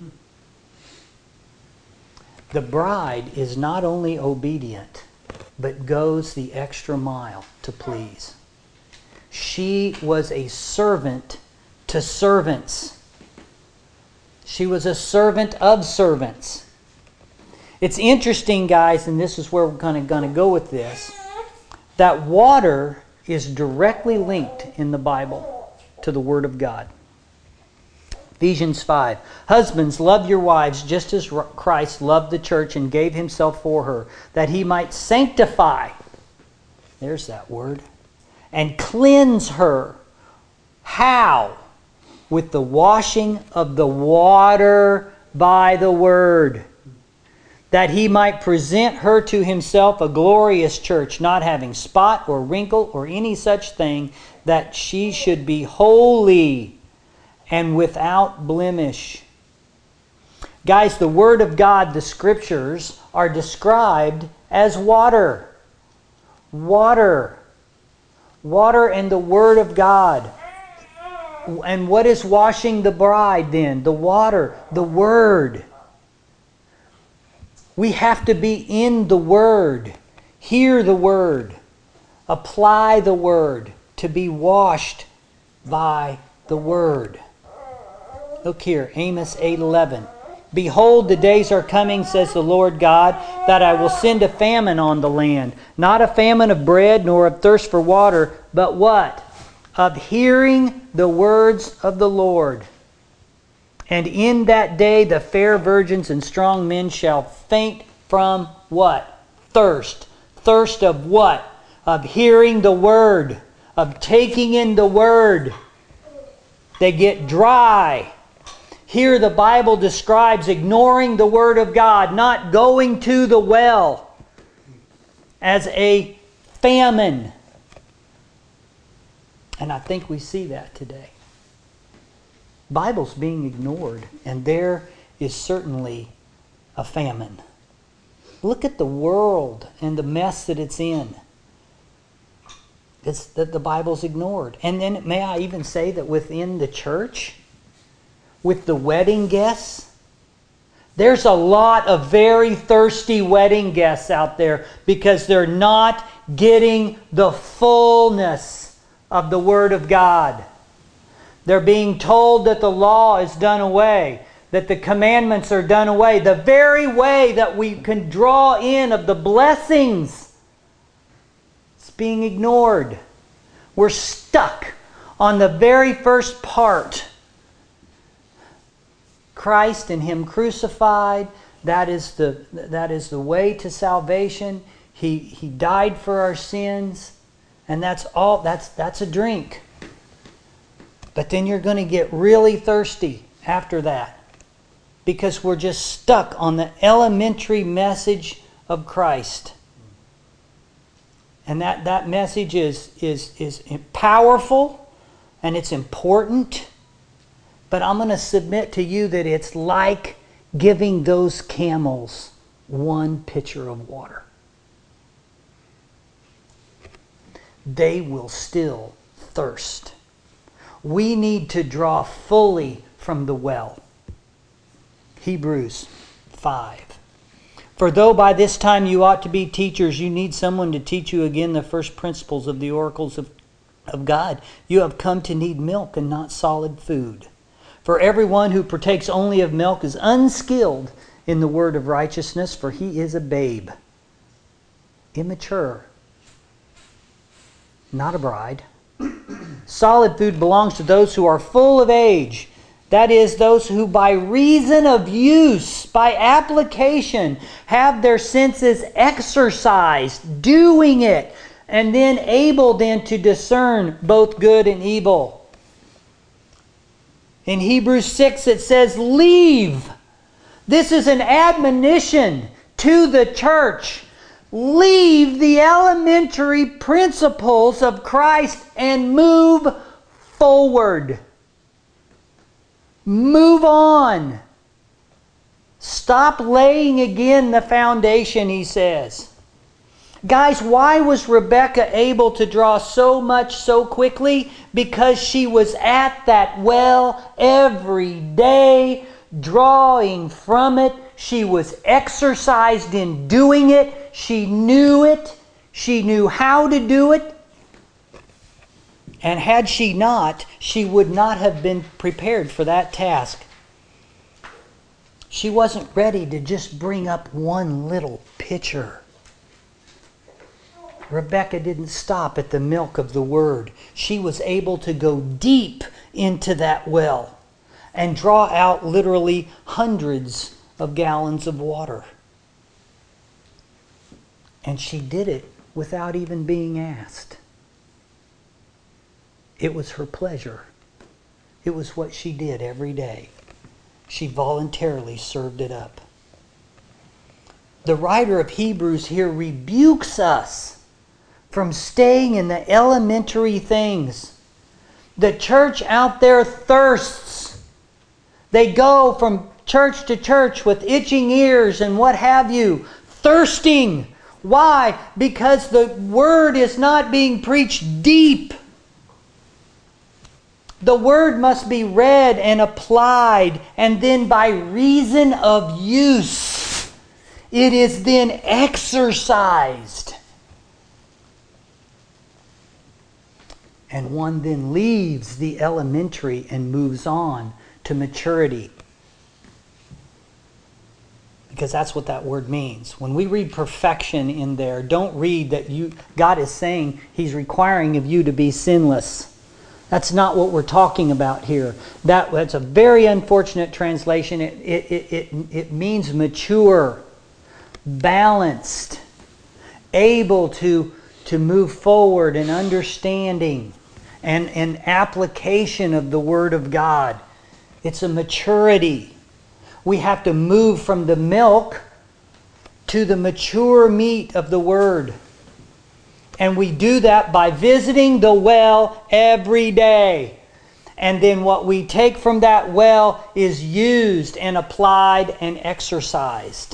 The bride is not only obedient, but goes the extra mile to please. She was a servant to servants. She was a servant of servants. It's interesting, guys, and this is where we're going to go with this, that water is directly linked in the Bible to the Word of God. Ephesians 5. Husbands, love your wives just as Christ loved the church and gave himself for her, that he might sanctify, there's that word, and cleanse her. How? With the washing of the water by the word, that he might present her to himself a glorious church, not having spot or wrinkle or any such thing, that she should be holy and without blemish. Guys, the Word of God, the Scriptures, are described as water. Water. Water and the Word of God. And what is washing the bride then? The water, the Word. We have to be in the Word. Hear the Word. Apply the Word. To be washed by the Word. Look here, Amos 8:11. Behold, the days are coming, says the Lord God, that I will send a famine on the land. Not a famine of bread, nor of thirst for water, but what? Of hearing the words of the Lord. And in that day the fair virgins and strong men shall faint from what? Thirst. Thirst of what? Of hearing the Word. Of taking in the Word. They get dry. Here the Bible describes ignoring the Word of God, not going to the well, as a famine. And I think we see that today. Bible's being ignored, and there is certainly a famine. Look at the world and the mess that it's in. It's that the Bible's ignored. And then may I even say that within the church, with the wedding guests, there's a lot of very thirsty wedding guests out there because they're not getting the fullness of the Word of God. They're being told that the law is done away, that the commandments are done away. The very way that we can draw in of the blessings is being ignored. We're stuck on the very first part. Christ and Him crucified, that is the way to salvation. He died for our sins, and that's all. That's a drink. But then you're going to get really thirsty after that, because we're just stuck on the elementary message of Christ. And that message is powerful and it's important. But I'm going to submit to you that it's like giving those camels one pitcher of water. They will still thirst. We need to draw fully from the well. Hebrews 5. For though by this time you ought to be teachers, you need someone to teach you again the first principles of the oracles of of God, you have come to need milk and not solid food. For everyone who partakes only of milk is unskilled in the word of righteousness, for he is a babe, immature, not a bride. Solid food belongs to those who are full of age. That is, those who by reason of use, by application, have their senses exercised, doing it, and then able then to discern both good and evil. In Hebrews 6 it says, leave. This is an admonition to the church. Leave the elementary principles of Christ and move forward. Move on. Stop laying again the foundation, he says. Guys, why was Rebecca able to draw so much so quickly? Because she was at that well every day, drawing from it. She was exercised in doing it. She knew it. She knew how to do it. And had she not, she would not have been prepared for that task. She wasn't ready to just bring up one little pitcher. Rebecca didn't stop at the milk of the Word. She was able to go deep into that well and draw out literally hundreds of gallons of water. And she did it without even being asked. It was her pleasure. It was what she did every day. She voluntarily served it up. The writer of Hebrews here rebukes us from staying in the elementary things. The church out there thirsts. They go from church to church with itching ears and what have you, thirsting. Why? Because the Word is not being preached deep. The Word must be read and applied, and then by reason of use, it is then exercised. And one then leaves the elementary and moves on to maturity. Because that's what that word means. When we read perfection in there, don't read that God is saying He's requiring of you to be sinless. That's not what we're talking about here. That's a very unfortunate translation. It means mature, balanced, able to move forward in understanding and application of the Word of God. It's a maturity. We have to move from the milk to the mature meat of the Word. And we do that by visiting the well every day. And then what we take from that well is used and applied and exercised.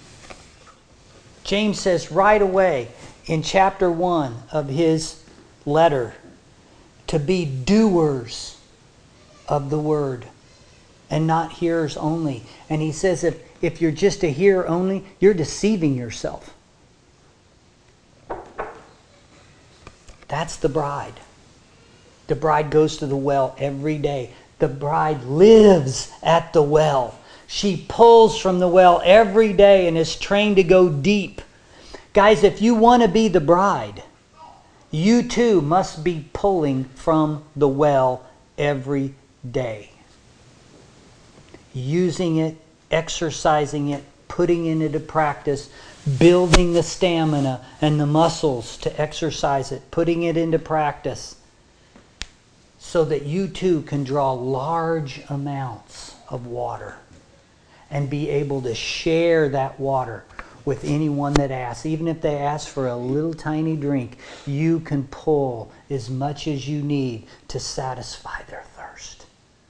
James says right away in chapter 1 of his letter to be doers of the Word and not hearers only. And he says if you're just a hearer only, you're deceiving yourself. That's the bride. The bride goes to the well every day. The bride lives at the well. She pulls from the well every day and is trained to go deep. Guys, if you want to be the bride, you too must be pulling from the well every day. Using it, exercising it, putting it into practice, building the stamina and the muscles to exercise it, putting it into practice so that you too can draw large amounts of water and be able to share that water with anyone that asks. Even if they ask for a little tiny drink, you can pull as much as you need to satisfy their thirst.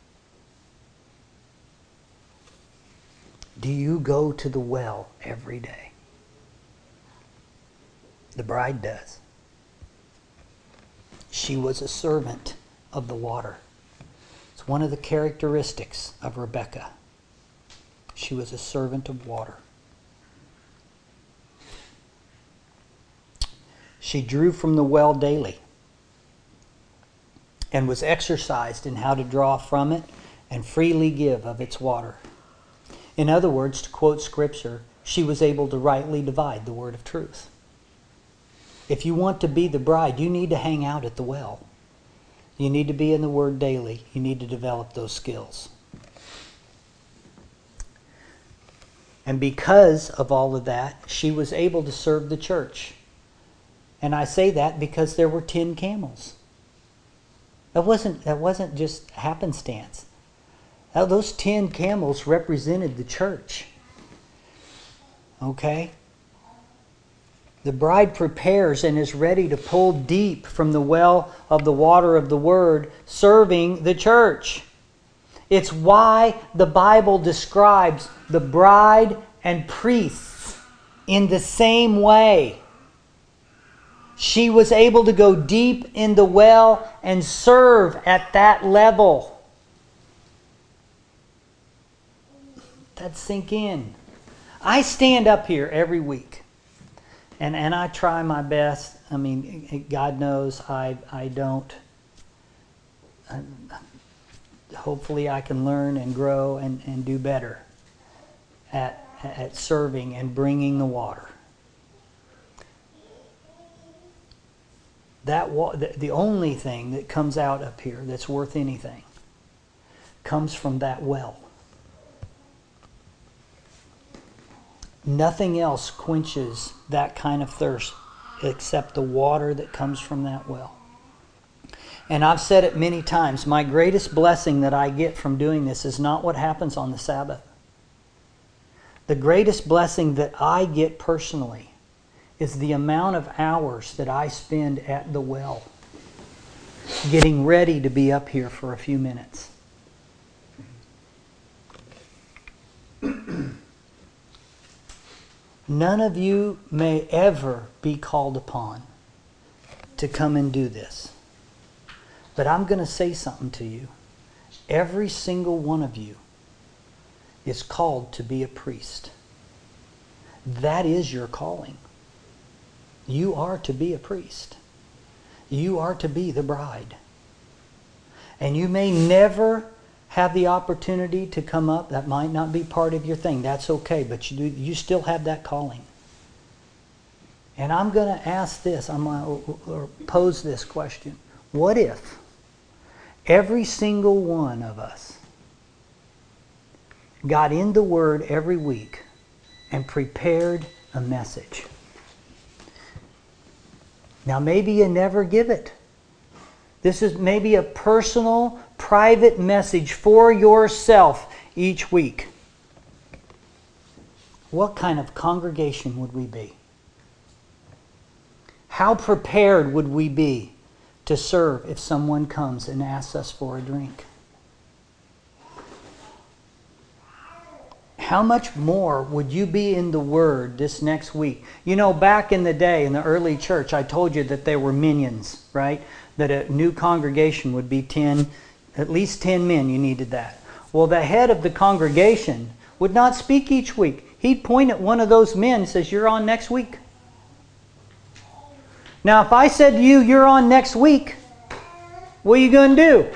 Do you go to the well every day? The bride does. She was a servant of the water. It's one of the characteristics of Rebecca. She was a servant of water. She drew from the well daily. and was exercised in how to draw from it and freely give of its water. In other words, to quote Scripture, she was able to rightly divide the word of truth. If you want to be the bride, you need to hang out at the well. You need to be in the Word daily. You need to develop those skills. And because of all of that, she was able to serve the church. And I say that because there were 10 camels. That wasn't just happenstance. Now, those 10 camels represented the church. Okay? The bride prepares and is ready to pull deep from the well of the water of the Word, serving the church. It's why the Bible describes the bride and priests in the same way. She was able to go deep in the well and serve at that level. That sink in. I stand up here every week. And I try my best. I mean, God knows I don't. Hopefully I can learn and grow and do better at serving and bringing the water. The only thing that comes out up here that's worth anything comes from that well. Nothing else quenches that kind of thirst except the water that comes from that well. And I've said it many times, my greatest blessing that I get from doing this is not what happens on the Sabbath. The greatest blessing that I get personally is the amount of hours that I spend at the well, getting ready to be up here for a few minutes. None of you may ever be called upon to come and do this. But I'm going to say something to you. Every single one of you is called to be a priest. That is your calling. You are to be a priest. You are to be the bride. And you may never have the opportunity to come up. That might not be part of your thing. That's okay, but you still have that calling. And I'm going to ask this, I'm going to pose this question. What if every single one of us got in the Word every week and prepared a message? Now maybe you never give it. This is maybe a personal, private message for yourself each week. What kind of congregation would we be? How prepared would we be to serve if someone comes and asks us for a drink? How much more would you be in the Word this next week? You know, back in the day, in the early church, I told you that there were minions, right? That a new congregation would be 10, at least 10 men, you needed that. Well, the head of the congregation would not speak each week. He'd point at one of those men and says, "You're on next week." Now, if I said to you, "You're on next week," what are you going to do?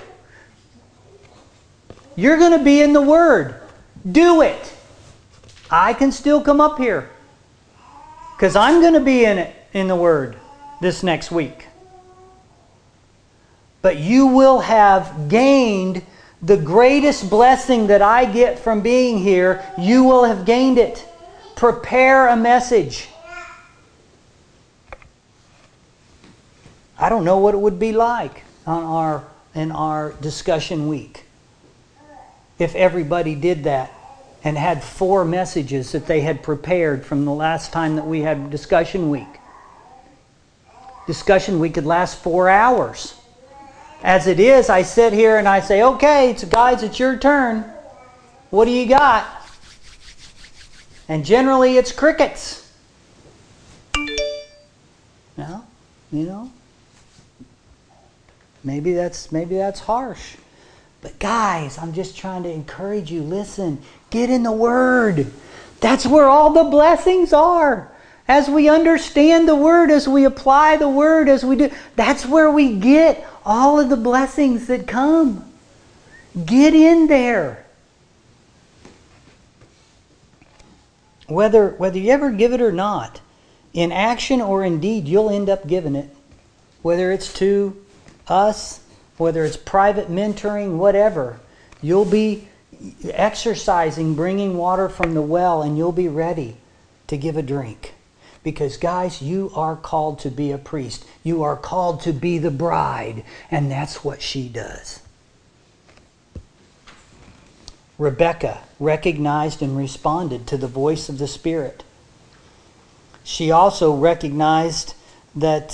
You're going to be in the Word. Do it. I can still come up here because I'm going to be in the Word this next week. But you will have gained the greatest blessing that I get from being here. You will have gained it. Prepare a message. I don't know what it would be like in our discussion week if everybody did that and had 4 messages that they had prepared from the last time that we had discussion week. Discussion week could last 4 hours. As it is, I sit here and I say, "Okay, guys, it's your turn. What do you got?" And generally it's crickets. Now, you know, maybe that's harsh. But guys, I'm just trying to encourage you. Listen, get in the Word. That's where all the blessings are. As we understand the Word, as we apply the Word, as we do, that's where we get all of the blessings that come. Get in there. Whether you ever give it or not, in action or in deed, you'll end up giving it. Whether it's to us, whether it's private mentoring, whatever, you'll be exercising, bringing water from the well, and you'll be ready to give a drink. Because guys, you are called to be a priest. You are called to be the bride, and that's what she does. Rebekah recognized and responded to the voice of the Spirit. She also recognized that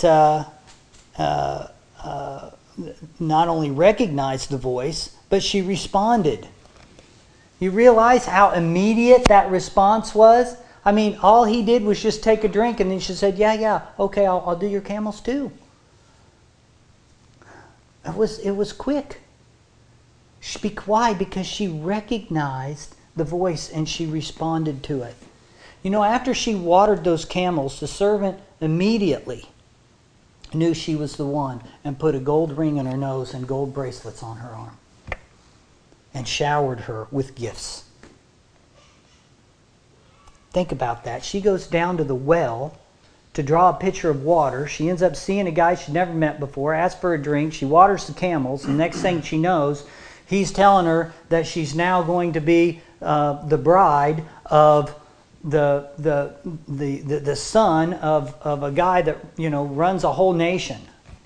not only recognized the voice, but she responded. You realize how immediate that response was? I mean, all he did was just take a drink, and then she said, yeah, okay, I'll do your camels too. It was quick. Why? Because she recognized the voice and she responded to it. You know, after she watered those camels, the servant immediately knew she was the one and put a gold ring in her nose and gold bracelets on her arm and showered her with gifts. Think about that. She goes down to the well to draw a pitcher of water. She ends up seeing a guy she'd never met before, asks for a drink. She waters the camels. And the next thing she knows, he's telling her that she's now going to be the bride of the son of a guy that, you know, runs a whole nation.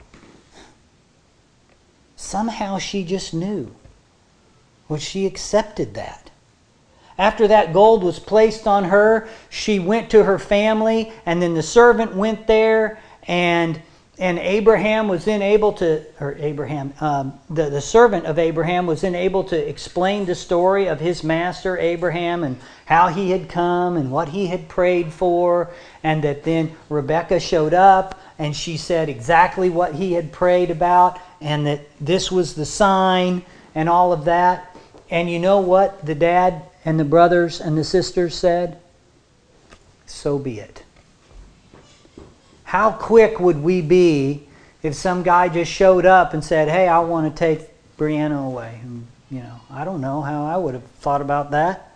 Somehow she just knew. Well, she accepted that. After that gold was placed on her, she went to her family, and then the servant went there, and Abraham was then able to, or Abraham, the servant of Abraham was then able to explain the story of his master Abraham and how he had come and what he had prayed for, and that then Rebekah showed up and she said exactly what he had prayed about, and that this was the sign and all of that. And you know what the dad and the brothers and the sisters said? So be it. How quick would we be if some guy just showed up and said, hey, I want to take Brianna away? And, you know, I don't know how I would have thought about that.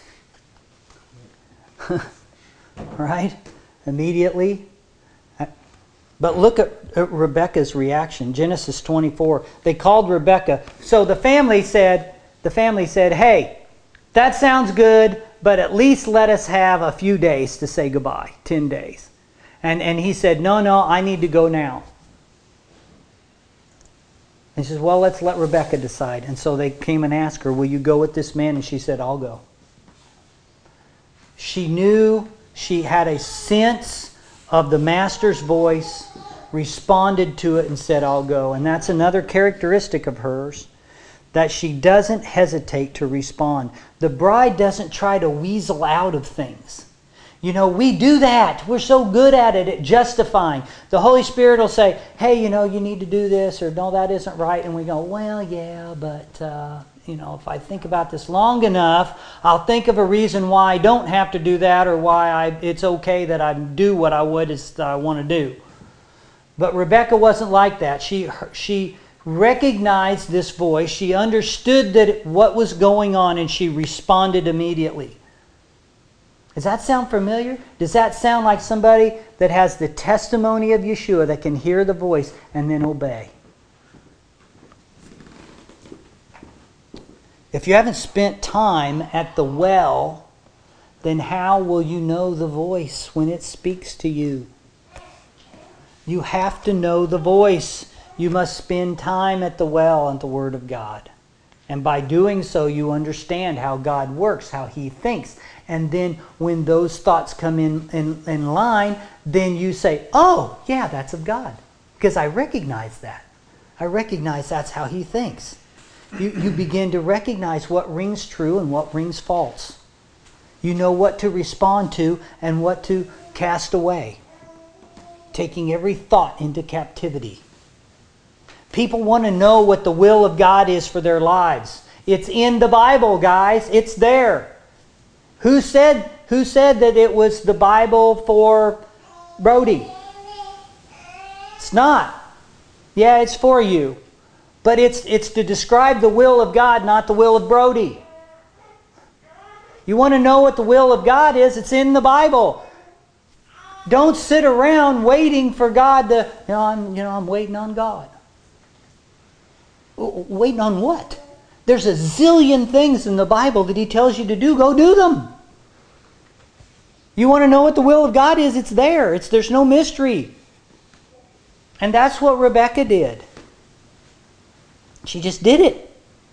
Right? Immediately. But look at Rebekah's reaction. Genesis 24. They called Rebekah. So the family said, hey, that sounds good, but at least let us have a few days to say goodbye. 10 days. And he said, no, I need to go now. And he says, well, let's let Rebekah decide. And so they came and asked her, will you go with this man? And she said, I'll go. She knew, she had a sense of the master's voice, responded to it and said, I'll go. And that's another characteristic of hers, that she doesn't hesitate to respond. The bride doesn't try to weasel out of things. You know, we do that. We're so good at it, at justifying. The Holy Spirit will say, hey, you know, you need to do this, or no, that isn't right. And we go, well, yeah, but, you know, if I think about this long enough, I'll think of a reason why I don't have to do that, or why it's okay that I do what I want to do. But Rebekah wasn't like that. She recognized this voice. She understood that what was going on, and she responded immediately. Does that sound familiar? Does that sound like somebody that has the testimony of Yeshua, that can hear the voice and then obey? If you haven't spent time at the well, then how will you know the voice when it speaks to you? You have to know the voice. You must spend time at the well and the Word of God. And by doing so, you understand how God works, how He thinks. And then when those thoughts come in line, then you say, oh, yeah, that's of God. Because I recognize that. I recognize that's how He thinks. You begin to recognize what rings true and what rings false. You know what to respond to and what to cast away. Taking every thought into captivity. People want to know what the will of God is for their lives. It's in the Bible, guys. It's there. Who said that it was the Bible for Brody? It's not. Yeah, it's for you. But it's to describe the will of God, not the will of Brody. You want to know what the will of God is? It's in the Bible. Don't sit around waiting for God to, I'm waiting on God. Waiting on what? There's a zillion things in the Bible that He tells you to do. Go do them. You want to know what the will of God is? It's there. There's no mystery. And that's what Rebecca did. She just did it.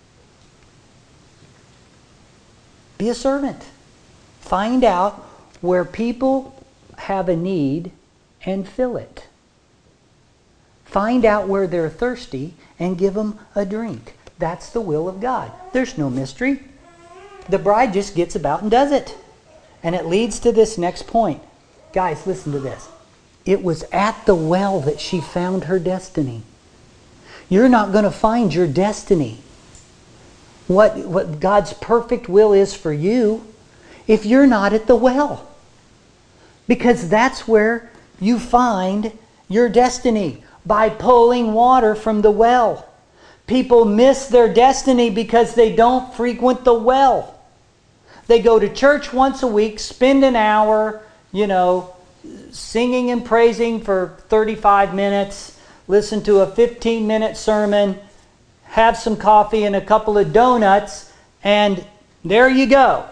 Be a servant. Find out where people have a need and fill it. Find out where they're thirsty and give them a drink. That's the will of God. There's no mystery. The bride just gets about and does it. And it leads to this next point. Guys, listen to this. It was at the well that she found her destiny. You're not going to find your destiny, what God's perfect will is for you, if you're not at the well. Because that's where you find your destiny, by pulling water from the well. People miss their destiny because they don't frequent the well. They go to church once a week, spend an hour, singing and praising for 35 minutes, listen to a 15-minute sermon, have some coffee and a couple of donuts, and there you go.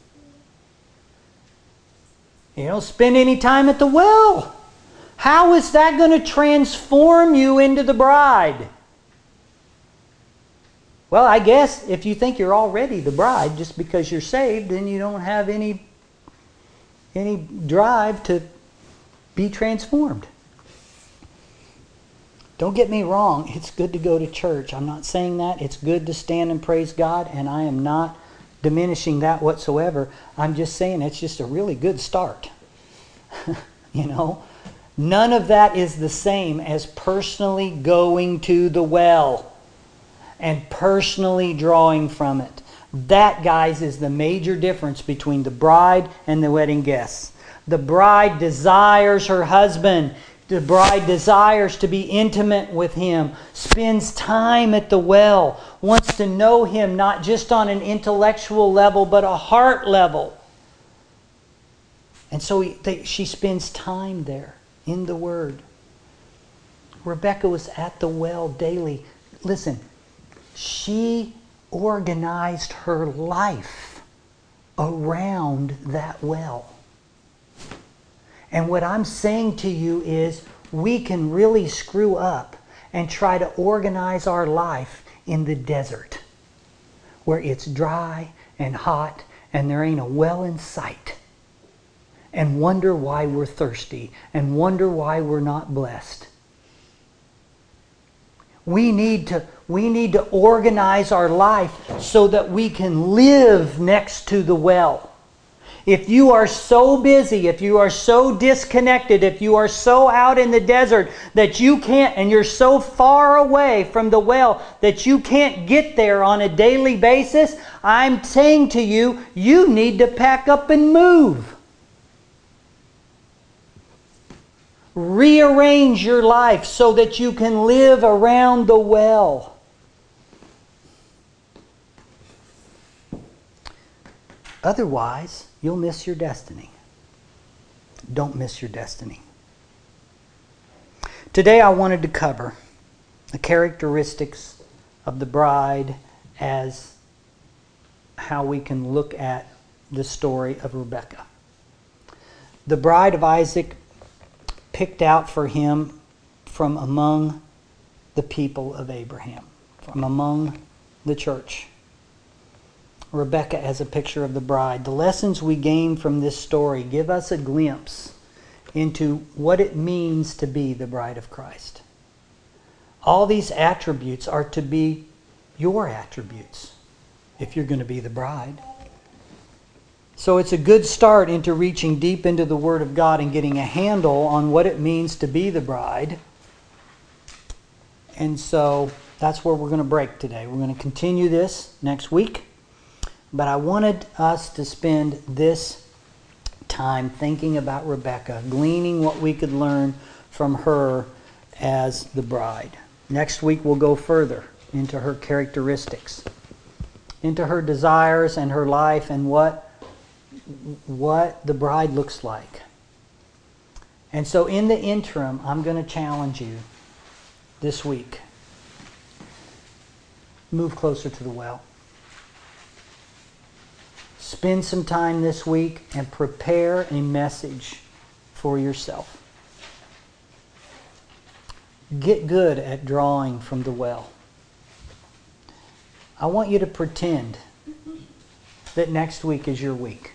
You don't spend any time at the well. How is that going to transform you into the bride? Well, I guess if you think you're already the bride just because you're saved, then you don't have any drive to be transformed. Don't get me wrong, it's good to go to church. I'm not saying that. It's good to stand and praise God, and I am not diminishing that whatsoever. I'm just saying it's just a really good start. None of that is the same as personally going to the well and personally drawing from it. That, guys, is the major difference between the bride and the wedding guests. The bride desires her husband. The bride desires to be intimate with him, spends time at the well, wants to know him not just on an intellectual level, but a heart level. And so she spends time there in the Word. Rebecca was at the well daily. Listen, she organized her life around that well. And what I'm saying to you is we can really screw up and try to organize our life in the desert where it's dry and hot and there ain't a well in sight, and wonder why we're thirsty and wonder why we're not blessed. We need to organize our life so that we can live next to the well. If you are so busy, if you are so disconnected, if you are so out in the desert that you can't, and you're so far away from the well that you can't get there on a daily basis, I'm saying to you, you need to pack up and move. Rearrange your life so that you can live around the well. Otherwise, you'll miss your destiny. Don't miss your destiny. Today I wanted to cover the characteristics of the bride as how we can look at the story of Rebekah. The bride of Isaac picked out for him from among the people of Abraham, from among the church. Rebekah as a picture of the bride. The lessons we gain from this story give us a glimpse into what it means to be the bride of Christ. All these attributes are to be your attributes if you're going to be the bride. So it's a good start into reaching deep into the Word of God and getting a handle on what it means to be the bride. And so that's where we're going to break today. We're going to continue this next week. But I wanted us to spend this time thinking about Rebecca, gleaning what we could learn from her as the bride. Next week we'll go further into her characteristics, into her desires and her life, and what the bride looks like. And so in the interim, I'm going to challenge you this week. Move closer to the well. Spend some time this week and prepare a message for yourself. Get good at drawing from the well. I want you to pretend that next week is your week.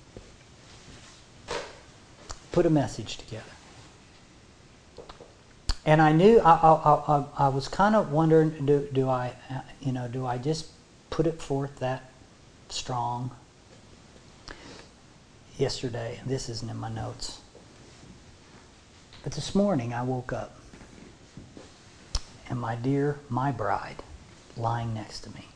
Put a message together. And I knew I was kind of wondering, do I just put it forth that strong? Yesterday, this isn't in my notes, but this morning I woke up and my bride lying next to me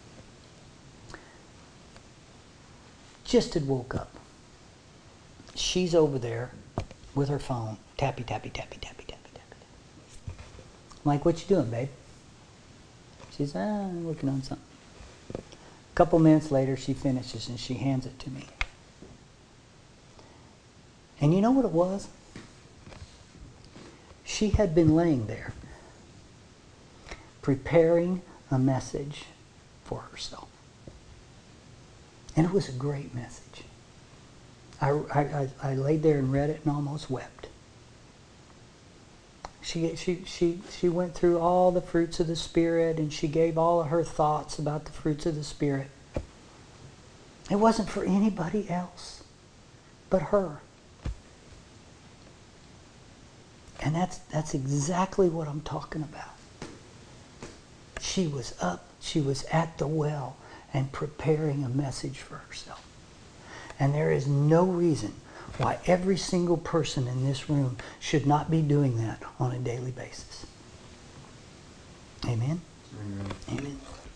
just had woke up. She's over there with her phone, tappy, tappy, tappy, tappy, tappy, tappy. I'm like, what you doing, babe? She's, I'm working on something. A couple minutes later, she finishes and she hands it to me. And you know what it was? She had been laying there, preparing a message for herself. And it was a great message. I laid there and read it and almost wept. She went through all the fruits of the Spirit, and she gave all of her thoughts about the fruits of the Spirit. It wasn't for anybody else but her. And that's exactly what I'm talking about. She was up, she was at the well and preparing a message for herself. And there is no reason why every single person in this room should not be doing that on a daily basis. Amen? Amen. Amen.